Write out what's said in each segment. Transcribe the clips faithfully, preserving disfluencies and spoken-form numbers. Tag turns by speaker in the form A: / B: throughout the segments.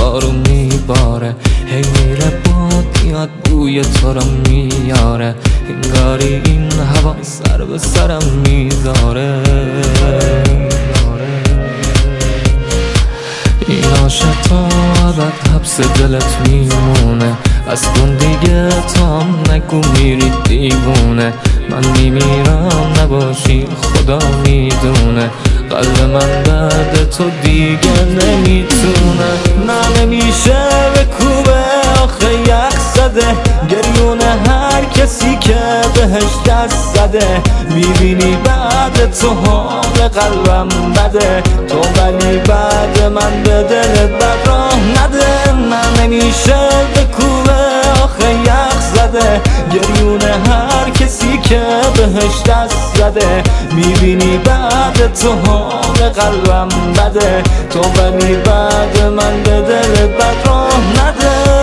A: آروم میباره، هی میره باد میاد بوی تو رو میاره، انگاری این هوا سر به سرم میذاره. این عاشق تا ابد حبس دلت میمونه، از کن دیگه تا هم نگو میری دیوونه. من میمیرم نباشی خدا میدونه، قلب من درد تو دیگه نمیتونه. نه نمیشه بکوبه آخه یخ زده، گریون هر کسی که بهش دست زده. میبینی بعد تو حال قلبم بده، تو ولی بعد من به دلت بد راه نده. نه نمیشه بکوبه آخه یخ زده، گریون هر کسی که بهش دست زده. میبینی بعد تو حال قلبم بده، تو ولی بعد من به دلت بد راه نده.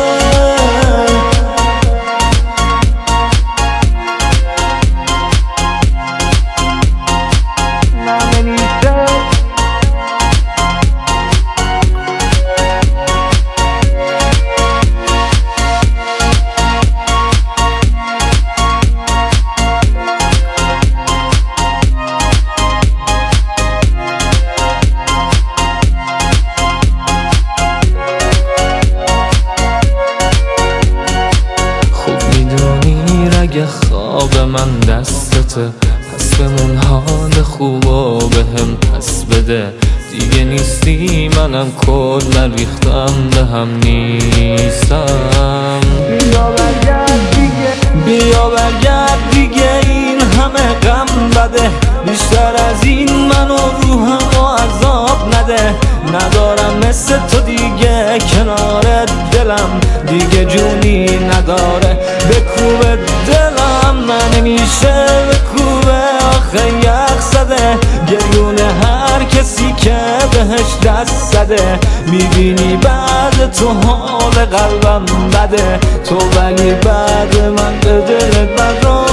A: اگه خواب من دستته، پس بمون حال خوب و به هم پس بده. دیگه نیستی منم کل ریختم به هم نیستم. بیا برگرد دیگه، بیا برگرد دیگه، این همه غم بده. بیشتر از این منو روحم و عذاب نده. ندارم مثل تو دیگه کنار دلم، دیگه جونی نداره بکوبه دلم. من نمیشه بکوبه آخه یخ زده، گریون هر کسی که بهش دست زده. میبینی بعد تو حال قلبم بده، تو ولی بعد من به دلت بد